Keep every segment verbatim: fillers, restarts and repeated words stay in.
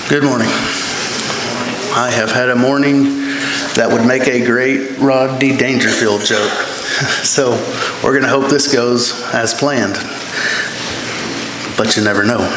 Good morning. I have had a morning that would make a great Rodney Dangerfield joke. So we're going to hope this goes as planned. But you never know.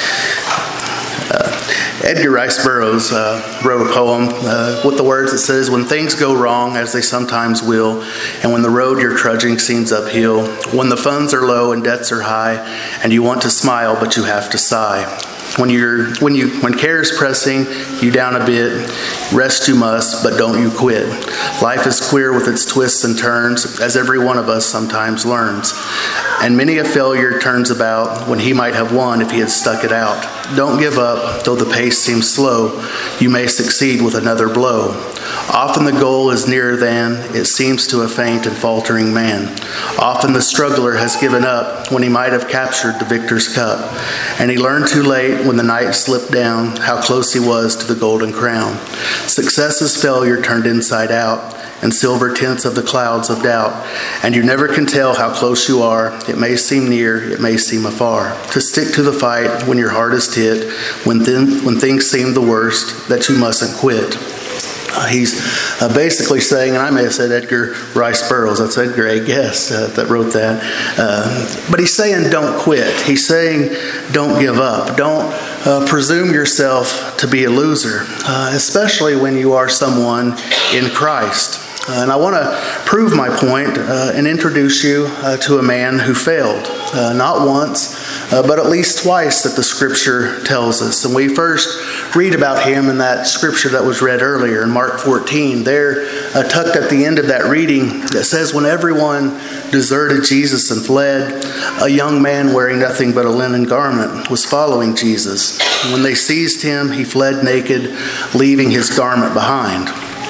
Uh, Edgar Rice Burroughs uh, wrote a poem uh, with the words that says, "When things go wrong, as they sometimes will, and when the road you're trudging seems uphill, when the funds are low and debts are high, and you want to smile but you have to sigh. When you're when you when care is pressing you down a bit, rest you must, but don't you quit. Life is queer with its twists and turns, as every one of us sometimes learns. And many a failure turns about when he might have won if he had stuck it out. Don't give up, though the pace seems slow. You may succeed with another blow. Often the goal is nearer than it seems to a faint and faltering man. Often the struggler has given up when he might have captured the victor's cup. And he learned too late when the night slipped down how close he was to the golden crown. Success is failure turned inside out, and silver tints of the clouds of doubt. And you never can tell how close you are. It may seem near, it may seem afar. To stick to the fight when your heart is hit, when, th- when things seem the worst, that you mustn't quit." Uh, he's uh, basically saying, and I may have said Edgar Rice Burroughs, that's Edgar A. Guest uh, that wrote that, uh, but he's saying don't quit. He's saying don't give up. Don't uh, presume yourself to be a loser, uh, especially when you are someone in Christ. Uh, and I want to prove my point uh, and introduce you uh, to a man who failed, uh, not once, uh, but at least twice that the Scripture tells us. And we first read about him in that Scripture that was read earlier in Mark fourteen. There, uh, tucked at the end of that reading, it says, "When everyone deserted Jesus and fled, a young man wearing nothing but a linen garment was following Jesus. When they seized him, he fled naked, leaving his garment behind."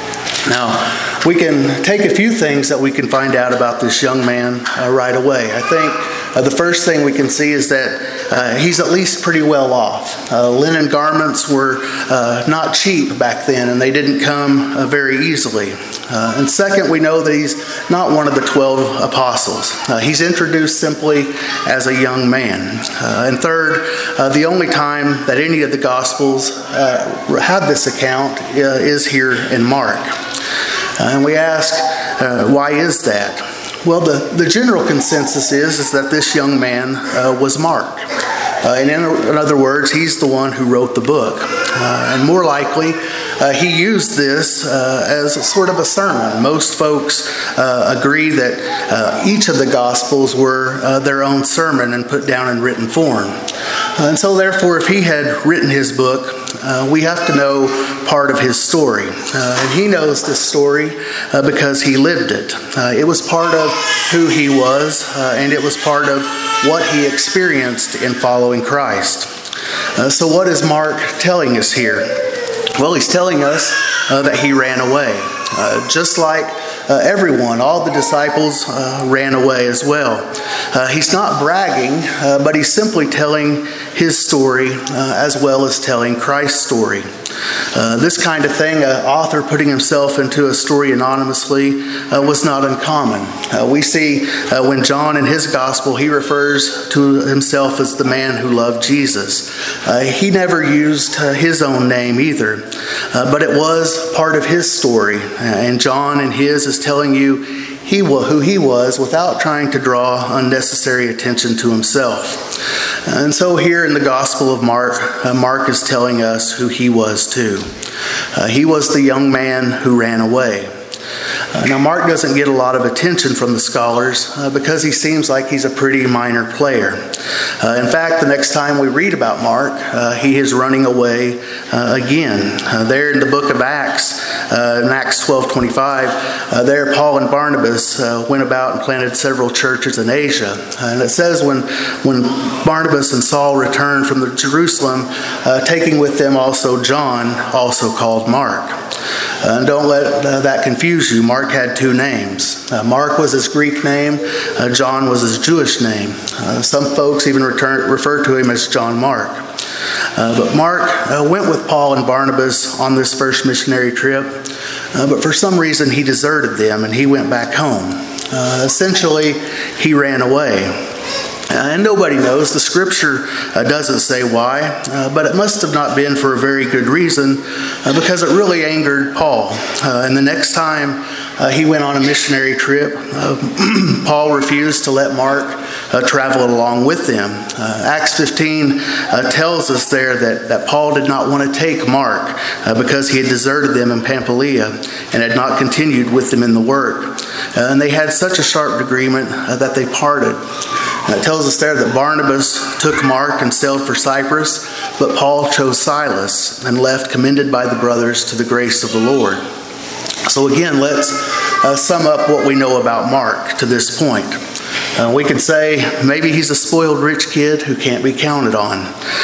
Now, we can take a few things that we can find out about this young man uh, right away. I think uh, the first thing we can see is that uh, he's at least pretty well off. Uh, linen garments were uh, not cheap back then, and they didn't come uh, very easily. Uh, and second, we know that he's not one of the twelve apostles. Uh, he's introduced simply as a young man. Uh, and third, uh, the only time that any of the Gospels uh, have this account uh, is here in Mark. Uh, and we ask, uh, why is that? Well, the, the general consensus is, is that this young man uh, was Mark. Uh, and in, in other words, he's the one who wrote the book. Uh, and more likely, uh, he used this uh, as a sort of a sermon. Most folks uh, agree that uh, each of the Gospels were uh, their own sermon and put down in written form. Uh, and so therefore, if he had written his book, Uh, we have to know part of his story. Uh, and he knows this story uh, because he lived it. Uh, it was part of who he was, uh, and it was part of what he experienced in following Christ. Uh, so what is Mark telling us here? Well, he's telling us uh, that he ran away. Uh, just like uh, everyone, all the disciples uh, ran away as well. Uh, he's not bragging, uh, but he's simply telling his story uh, as well as telling Christ's story. Uh, this kind of thing, an author putting himself into a story anonymously, uh, was not uncommon. Uh, we see uh, when John in his gospel, he refers to himself as the man who loved Jesus. Uh, he never used uh, his own name either, uh, but it was part of his story. Uh, and John in his is telling you he who he was without trying to draw unnecessary attention to himself. And so here in the Gospel of Mark, uh, Mark is telling us who he was too. Uh, he was the young man who ran away. Uh, now, Mark doesn't get a lot of attention from the scholars uh, because he seems like he's a pretty minor player. Uh, in fact, the next time we read about Mark, uh, he is running away uh, again. Uh, there in the book of Acts, uh, in Acts twelve twenty-five, uh, there Paul and Barnabas uh, went about and planted several churches in Asia. Uh, and it says when, when Barnabas and Saul returned from the Jerusalem, uh, taking with them also John, also called Mark. Uh, and don't let uh, that confuse you. Mark had two names. Uh, Mark was his Greek name. Uh, John was his Jewish name. Uh, some folks even return, refer to him as John Mark. Uh, but Mark uh, went with Paul and Barnabas on this first missionary trip. Uh, but for some reason, he deserted them and he went back home. Uh, essentially, he ran away. Uh, and nobody knows. The scripture uh, doesn't say why, uh, but it must have not been for a very good reason, uh, because it really angered Paul. Uh, and the next time uh, he went on a missionary trip, uh, Paul refused to let Mark uh, travel along with them. Uh, Acts fifteen uh, tells us there that, that Paul did not want to take Mark uh, because he had deserted them in Pamphylia and had not continued with them in the work. Uh, and they had such a sharp agreement uh, that they parted. Uh, it tells us there that Barnabas took Mark and sailed for Cyprus, but Paul chose Silas and left, commended by the brothers to the grace of the Lord. So again, let's uh, sum up what we know about Mark to this point. Uh, we could say maybe he's a spoiled rich kid who can't be counted on.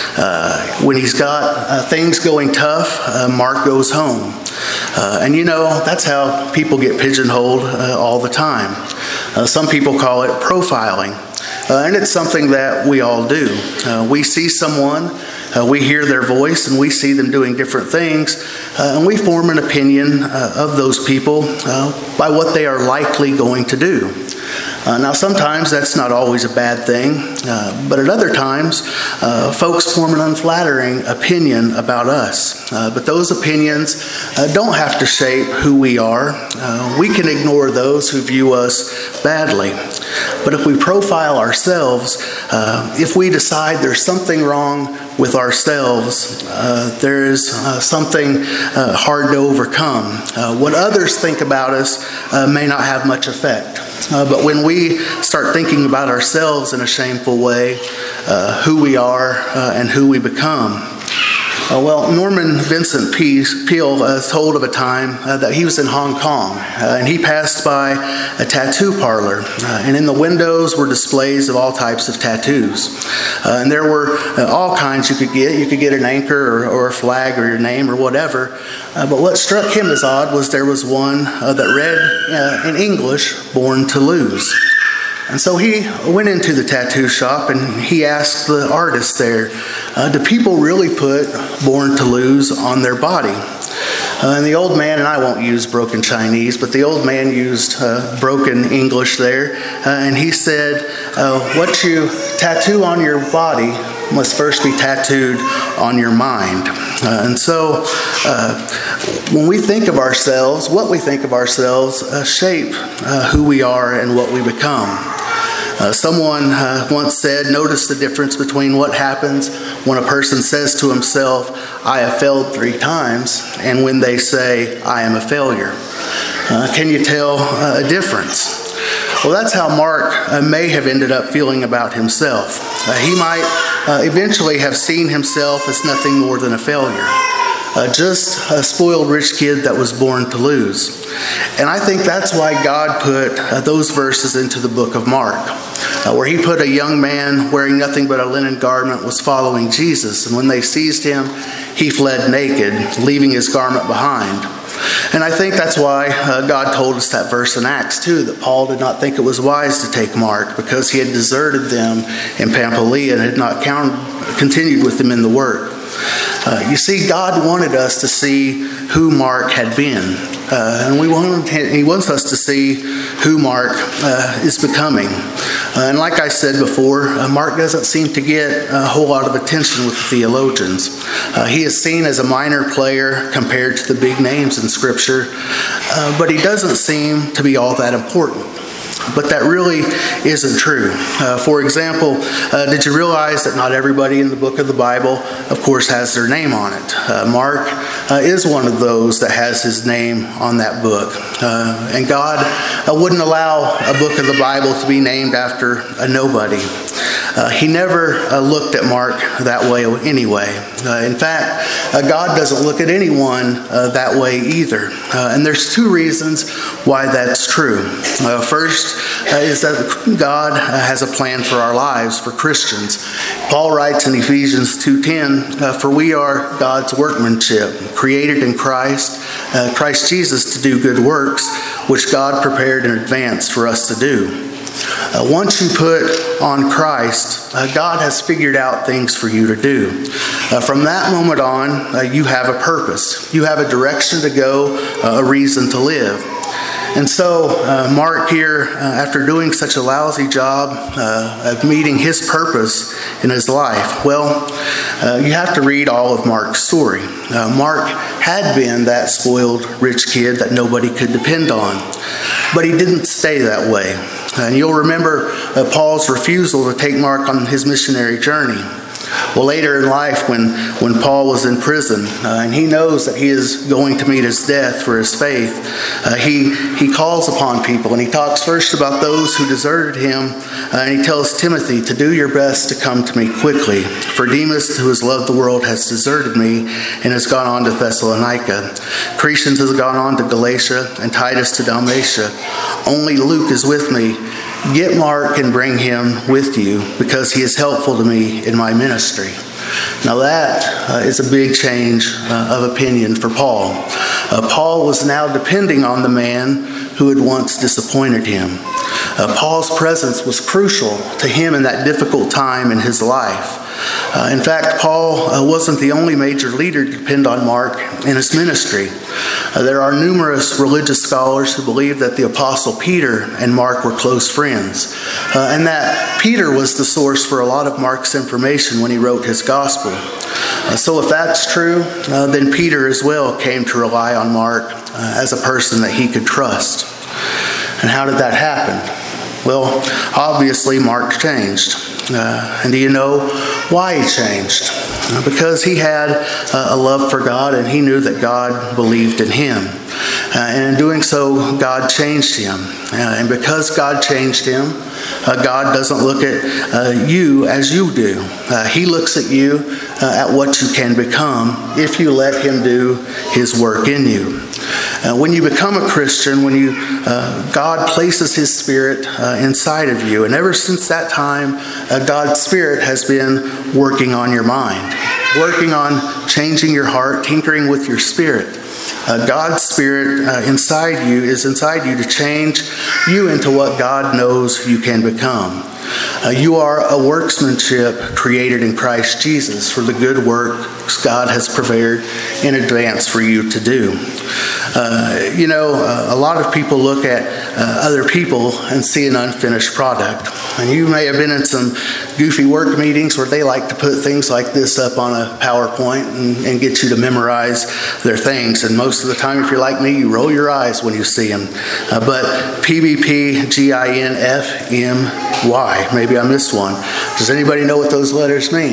Uh, when he's got uh, things going tough, uh, Mark goes home. Uh, and you know, that's how people get pigeonholed uh, all the time. Uh, some people call it profiling. Uh, and it's something that we all do. Uh, we see someone, uh, we hear their voice, and we see them doing different things, uh, and we form an opinion uh, of those people uh, by what they are likely going to do. Uh, now, sometimes that's not always a bad thing, uh, but at other times, uh, folks form an unflattering opinion about us. Uh, but those opinions uh, don't have to shape who we are. Uh, we can ignore those who view us badly. But if we profile ourselves, uh, if we decide there's something wrong with ourselves, uh, there is uh, something uh, hard to overcome. Uh, what others think about us uh, may not have much effect. Uh, but when we start thinking about ourselves in a shameful way, uh, who we are uh, and who we become. Uh, well, Norman Vincent Peale uh, told of a time uh, that he was in Hong Kong uh, and he passed by a tattoo parlor, uh, and in the windows were displays of all types of tattoos. Uh, and there were uh, all kinds you could get. You could get an anchor or, or a flag or your name or whatever. Uh, but what struck him as odd was there was one uh, that read uh, in English, "Born to Lose." And so he went into the tattoo shop and he asked the artist there, uh, do people really put "born to lose" on their body? Uh, and the old man, and I won't use broken Chinese, but the old man used uh, broken English there. Uh, and he said, uh, what you tattoo on your body must first be tattooed on your mind. Uh, and so uh, when we think of ourselves, what we think of ourselves uh, shape uh, who we are and what we become. Uh, someone uh, once said, notice the difference between what happens when a person says to himself, "I have failed three times," and when they say, "I am a failure." Uh, can you tell uh, a difference? Well, that's how Mark uh, may have ended up feeling about himself. Uh, he might uh, eventually have seen himself as nothing more than a failure. Uh, just a spoiled rich kid that was born to lose. And I think that's why God put uh, those verses into the book of Mark, uh, where he put a young man wearing nothing but a linen garment was following Jesus. And when they seized him, he fled naked, leaving his garment behind. And I think that's why uh, God told us that verse in Acts too, that Paul did not think it was wise to take Mark because he had deserted them in Pamphylia and had not count, continued with them in the work. Uh, you see, God wanted us to see who Mark had been. Uh, and we want, he wants us to see who Mark uh, is becoming. Uh, and like I said before, uh, Mark doesn't seem to get a whole lot of attention with the theologians. Uh, he is seen as a minor player compared to the big names in Scripture, uh, but he doesn't seem to be all that important. But that really isn't true. Uh, for example, uh, did you realize that not everybody in the book of the Bible, of course, has their name on it? Uh, Mark uh, is one of those that has his name on that book. Uh, and God uh, wouldn't allow a book of the Bible to be named after a nobody. Uh, he never uh, looked at Mark that way anyway. Uh, in fact, uh, God doesn't look at anyone uh, that way either. Uh, and there's two reasons why that's true. Uh, first uh, is that God uh, has a plan for our lives, for Christians. Paul writes in Ephesians two ten, uh, for we are God's workmanship, created in Christ, uh, Christ Jesus to do good works, which God prepared in advance for us to do. Uh, once you put on Christ, uh, God has figured out things for you to do. Uh, from that moment on, uh, you have a purpose. You have a direction to go, uh, a reason to live. And so uh, Mark here, uh, after doing such a lousy job uh, of meeting his purpose in his life, well, uh, you have to read all of Mark's story. Uh, Mark had been that spoiled rich kid that nobody could depend on, but he didn't stay that way. And you'll remember uh, Paul's refusal to take Mark on his missionary journey. Well, later in life, when, when Paul was in prison, uh, and he knows that he is going to meet his death for his faith, uh, he, he calls upon people, and he talks first about those who deserted him, uh, and he tells Timothy to do your best to come to me quickly. For Demas, who has loved the world, has deserted me and has gone on to Thessalonica. Crescens has gone on to Galatia, and Titus to Dalmatia. Only Luke is with me. Get Mark and bring him with you, because he is helpful to me in my ministry. Now that uh, is a big change uh, of opinion for Paul. Uh, Paul was now depending on the man who had once disappointed him. Uh, Paul's presence was crucial to him in that difficult time in his life. Uh, in fact, Paul uh, wasn't the only major leader to depend on Mark in his ministry. Uh, there are numerous religious scholars who believe that the Apostle Peter and Mark were close friends, uh, and that Peter was the source for a lot of Mark's information when he wrote his gospel. Uh, so if that's true, uh, then Peter as well came to rely on Mark uh, as a person that he could trust. And how did that happen? Well, obviously Mark changed. Uh, and do you know why he changed? Uh, because he had uh, a love for God, and he knew that God believed in him. Uh, and in doing so, God changed him. Uh, and because God changed him, uh, God doesn't look at uh, you as you do. Uh, he looks at you uh, at what you can become if you let him do his work in you. Uh, when you become a Christian, when you uh, God places his Spirit uh, inside of you. And ever since that time, uh, God's Spirit has been working on your mind, working on changing your heart, tinkering with your spirit. Uh, God's Spirit uh, inside you is inside you to change you into what God knows you can become. Uh, you are a workmanship created in Christ Jesus for the good works God has prepared in advance for you to do. Uh, you know, uh, a lot of people look at uh, other people and see an unfinished product. And you may have been in some goofy work meetings where they like to put things like this up on a PowerPoint and, and get you to memorize their things. And most of the time, if you're like me, you roll your eyes when you see them. Uh, but P B P G I N F M Y, maybe I missed one. Does anybody know what those letters mean?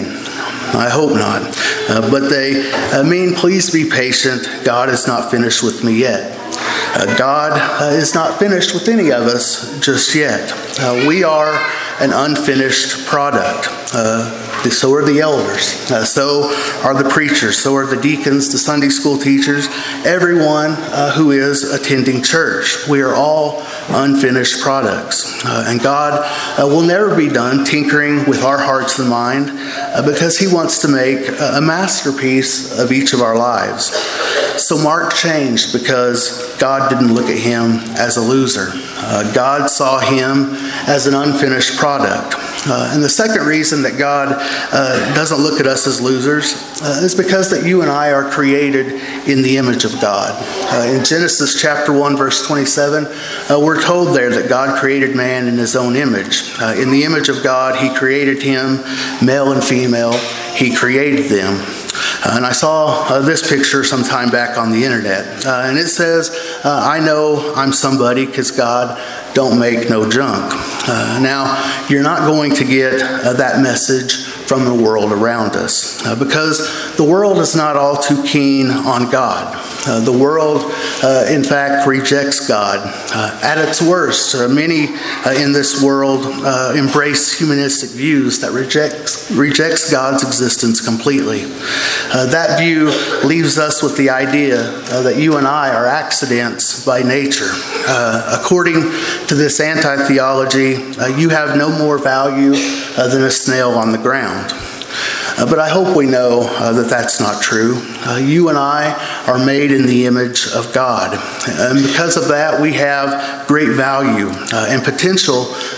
I hope not. Uh, but they uh, mean, please be patient. God is not finished with me yet. Uh, God uh, is not finished with any of us just yet. Uh, we are an unfinished product. Uh, so are the elders. Uh, so are the preachers. So are the deacons, the Sunday school teachers, everyone uh, who is attending church. We are all unfinished products. Uh, and God uh, will never be done tinkering with our hearts and mind uh, because he wants to make a masterpiece of each of our lives. So Mark changed because God didn't look at him as a loser. Uh, God saw him as an unfinished product. Uh, and the second reason that God uh, doesn't look at us as losers uh, is because that you and I are created in the image of God. Uh, in Genesis chapter one, verse twenty-seven, uh, we're told there that God created man in his own image. Uh, in the image of God, he created him, male and female. He created them. Uh, and I saw uh, this picture sometime back on the internet. Uh, and it says, uh, I know I'm somebody because God don't make no junk. Uh, now, you're not going to get uh, that message from the world around us uh, because the world is not all too keen on God. Uh, the world, uh, in fact, rejects God. Uh, at its worst, uh, many uh, in this world uh, embrace humanistic views that rejects, rejects God's existence completely. Uh, that view leaves us with the idea uh, that you and I are accidents by nature. Uh, according to this anti-theology, uh, you have no more value uh, than a snail on the ground. Uh, but I hope we know uh, that that's not true. Uh, you and I are made in the image of God. And because of that, we have great value uh, and potential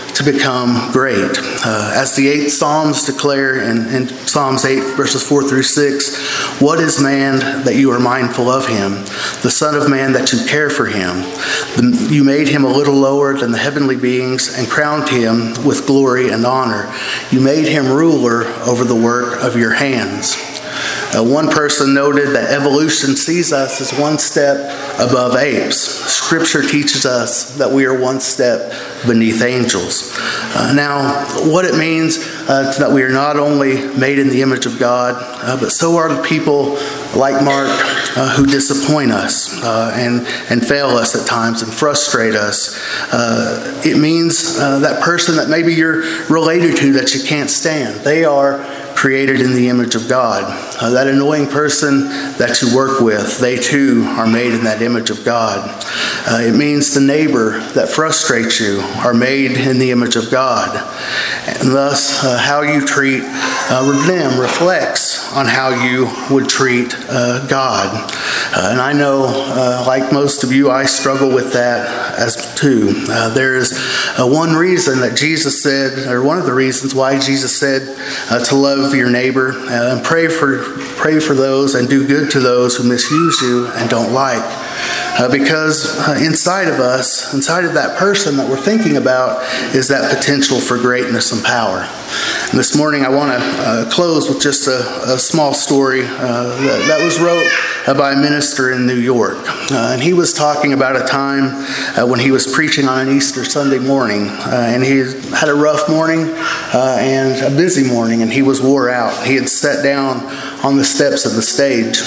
to become great. Uh, as the eight Psalms declare in, in Psalms eight, verses four through six, what is man that you are mindful of him? The Son of Man that you care for him. The, you made him a little lower than the heavenly beings and crowned him with glory and honor. You made him ruler over the work of your hands. Uh, one person noted that evolution sees us as one step above apes. Scripture teaches us that we are one step beneath angels. Uh, now, what it means uh, that we are not only made in the image of God, uh, but so are the people like Mark uh, who disappoint us uh, and, and fail us at times and frustrate us. Uh, it means uh, that person that maybe you're related to that you can't stand. They are created in the image of God. Uh, that annoying person that you work with, they too are made in that image of God. Uh, it means the neighbor that frustrates you are made in the image of God. And thus, uh, how you treat uh, them reflects on how you would treat uh, God. Uh, and I know, uh, like most of you, I struggle with that as too. Uh, there is uh, one reason that Jesus said, or one of the reasons why Jesus said uh, to love your neighbor uh, and pray for pray for those and do good to those who misuse you and don't like. Uh, because uh, inside of us, inside of that person that we're thinking about, is that potential for greatness and power. And this morning I want to uh, close with just a, a small story uh, that, that was wrote uh, by a minister in New York. Uh, and he was talking about a time uh, when he was preaching on an Easter Sunday morning. Uh, and he had a rough morning uh, and a busy morning, and he was wore out. He had sat down on the steps of the stage.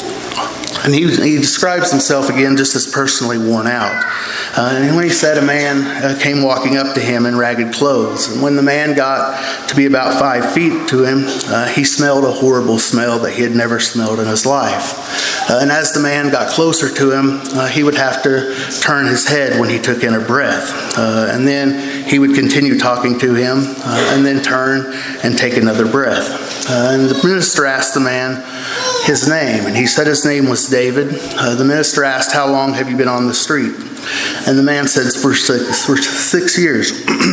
And he, he describes himself again just as personally worn out. Uh, and when he said a man uh, came walking up to him in ragged clothes. And when the man got to be about five feet to him, uh, he smelled a horrible smell that he had never smelled in his life. Uh, and as the man got closer to him, uh, he would have to turn his head when he took in a breath. Uh, and then he would continue talking to him uh, and then turn and take another breath. Uh, and the minister asked the man his name, and he said his name was David. Uh, the minister asked, "How long have you been on the street?" And the man said, for six, for six years.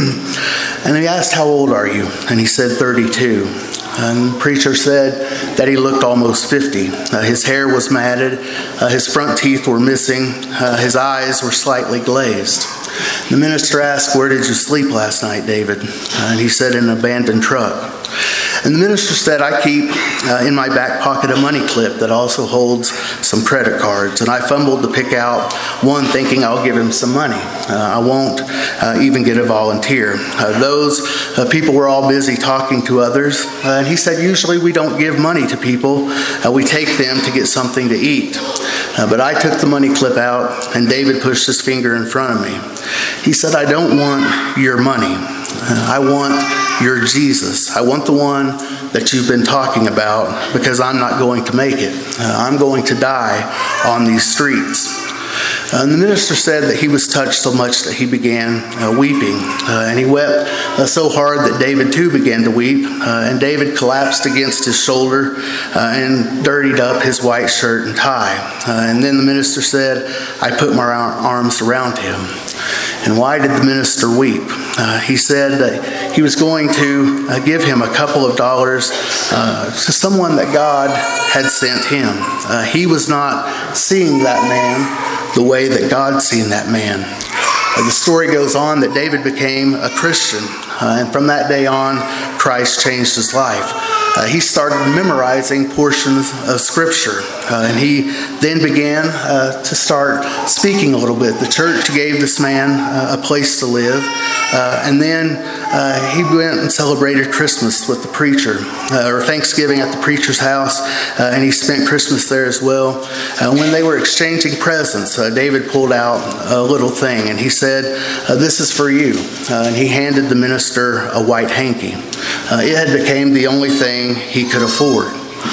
And he asked, "How old are you?" And he said, thirty-two. And the preacher said that he looked almost fifty. Uh, his hair was matted. Uh, his front teeth were missing. Uh, his eyes were slightly glazed. The minister asked, "Where did you sleep last night, David?" Uh, and he said, "In an abandoned truck." And the minister said, "I keep uh, in my back pocket a money clip that also holds some credit cards. And I fumbled to pick out one thinking I'll give him some money. Uh, I won't uh, even get a volunteer." Uh, those uh, people were all busy talking to others. Uh, and he said, "Usually we don't give money to people. Uh, we take them to get something to eat. Uh, but I took the money clip out, and David pushed his finger in front of me. He said, 'I don't want your money. Uh, I want your Jesus. I want the one that you've been talking about, because I'm not going to make it. Uh, I'm going to die on these streets.'" Uh, and the minister said that he was touched so much that he began uh, weeping. Uh, and he wept uh, so hard that David too began to weep. Uh, and David collapsed against his shoulder uh, and dirtied up his white shirt and tie. Uh, and then the minister said, "I put my arms around him." And why did the minister weep? Uh, he said that he was going to uh, give him a couple of dollars uh, to someone that God had sent him. Uh, he was not seeing that man the way that God seen that man. Uh, the story goes on that David became a Christian, uh, and from that day on, Christ changed his life. Uh, he started memorizing portions of Scripture, uh, and he then began uh, to start speaking a little bit. The church gave this man uh, a place to live, uh, and then uh, he went and celebrated Christmas with the preacher, uh, or Thanksgiving at the preacher's house, uh, and he spent Christmas there as well. Uh, when they were exchanging presents, uh, David pulled out a little thing, and he said, uh, "This is for you," uh, and he handed the minister a white hanky. Uh, it had become the only thing he could afford.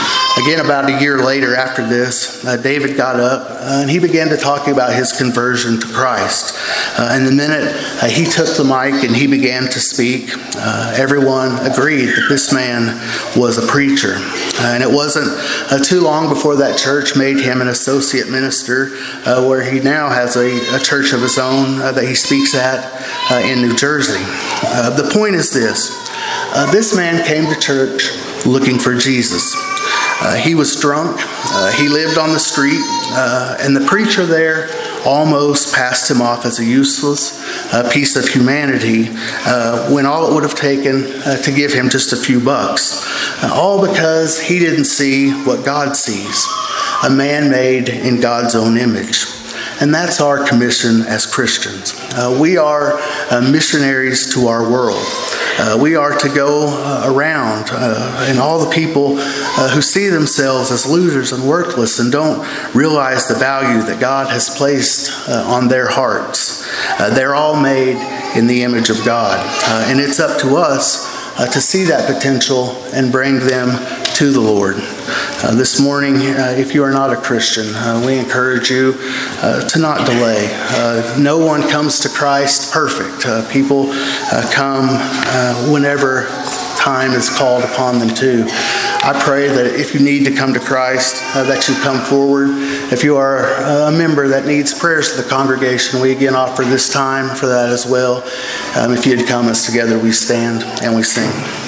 Again, about a year later after this, uh, David got up uh, and he began to talk about his conversion to Christ. Uh, and the minute uh, he took the mic and he began to speak, uh, everyone agreed that this man was a preacher. Uh, and it wasn't uh, too long before that church made him an associate minister, uh, where he now has a, a church of his own uh, that he speaks at uh, in New Jersey. Uh, the point is this. Uh, this man came to church looking for Jesus. Uh, he was drunk. Uh, he lived on the street. Uh, and the preacher there almost passed him off as a useless uh, piece of humanity uh, when all it would have taken uh, to give him just a few bucks. Uh, all because he didn't see what God sees, a man made in God's own image. And that's our commission as Christians. Uh, we are uh, missionaries to our world. Uh, we are to go uh, around uh, and all the people uh, who see themselves as losers and worthless and don't realize the value that God has placed uh, on their hearts. Uh, they're all made in the image of God. Uh, and it's up to us uh, to see that potential and bring them to the Lord. Uh, this morning, uh, if you are not a Christian, uh, we encourage you uh, to not delay. Uh, no one comes to Christ perfect. Uh, people uh, come uh, whenever time is called upon them to. I pray that if you need to come to Christ, uh, that you come forward. If you are a member that needs prayers to the congregation, we again offer this time for that as well. Um, if you'd come as together we stand and we sing.